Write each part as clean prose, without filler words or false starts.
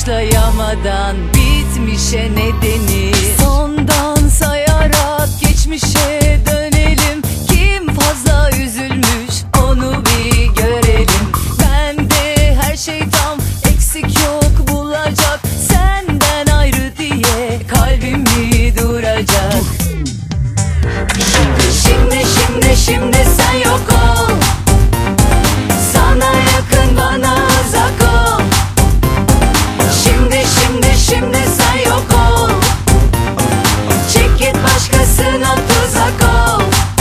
başlayamadan bitmişe ne denir? Sondan sayarak geçmişe dönelim. Kim fazla üzülmüş onu bir görelim. Bende her şey tam, eksik yok bulacak. Senden ayrı diye kalbim mi duracak? Şimdi sen yok ol. Sana yakın bana uzak ol. Şimdi sen yok ol. Çek git başkasına tuzak ol.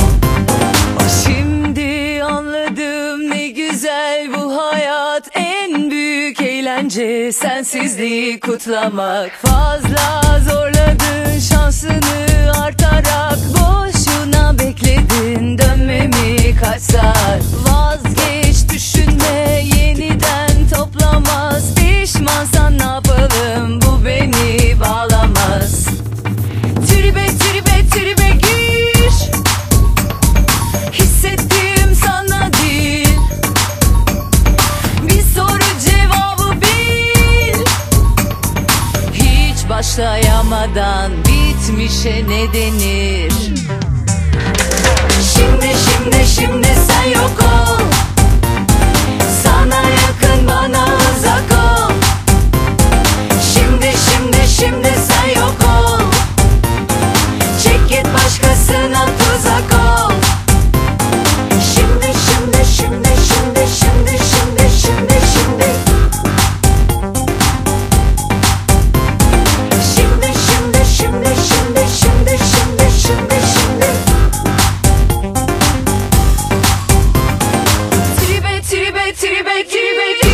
Şimdi anladım ne güzel bu hayat. En büyük eğlence sensizliği kutlamak. Fazla zorladın şansını artarak. Boşuna bekledin dönmemi kaç saat. Vazgeç düşünme, yeniden toplamaz. Pişmansan ne yapalım, bu beni bağlamaz. Tribe gir. Hissettiğim sana değil. Bir soru cevabı bil. Hiç başlayamadan bitmişe ne denir? Şimdi sen yok ol. Sana yakın bana uzak ol. Şimdi sen yok ol. Çek git başkasına tuzak ol. Şimdi Tribe